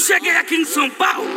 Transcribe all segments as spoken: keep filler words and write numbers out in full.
cheguei aqui em São Paulo,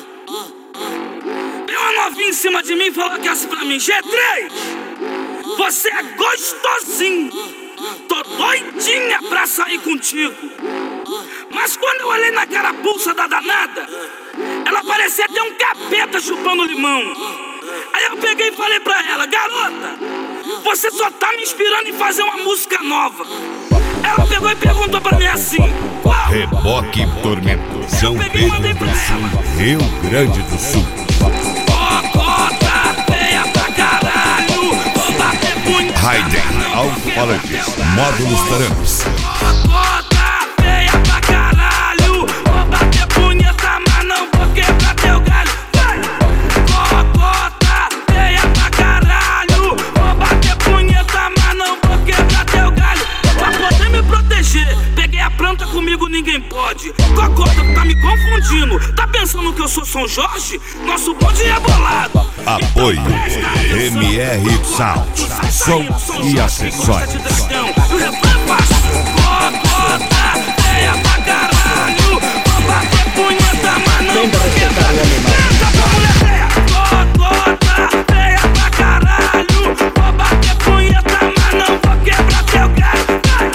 veio uma novinha em cima de mim e falou que assim pra mim: G três, você é gostosinho, tô doidinha pra sair contigo. Mas quando eu olhei na carapuça da danada, ela parecia até um capeta chupando limão. Aí eu peguei e falei pra ela: garota, você só tá me inspirando em fazer uma música nova. Ela pegou e perguntou pra mim assim: qual? Reboque Tormento, São Pedro do Sul, Rio Grande do Sul. Cocota feia pra caralho, vou bater punho. Raiden, alto-falantes, módulos Taramps. Cocota feia pra caralho, vou bater punheta, mas não vou quebrar teu galho. Vai! Cocota feia pra caralho, vou bater punheta, mas não vou quebrar teu galho. Pra poder me proteger, peguei a planta, comigo ninguém pode. Cocota, tá me confundindo, tá pensando que eu sou São Jorge? Nosso bonde é bolado. Apoio M R Sound, som e acessórios. O refrão é fácil. Cocota feia pra caralho, vou bater punheta, mas não vou quebrar. Tenta pra mulher feia. Cocota feia pra caralho, vou bater punheta, mas não vou quebrar teu galho.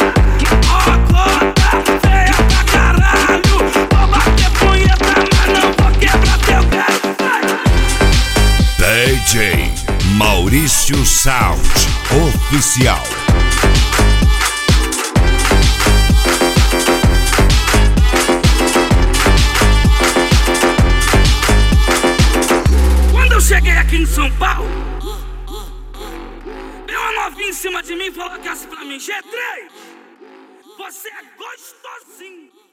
Cocota feia pra caralho, vou bater punheta, mas não vou quebrar teu galho. D J Maurício Sound Oficial. Quando eu cheguei aqui em São Paulo, veio uma novinha em cima de mim e falou que assim pra mim: G três, você é gostosinho.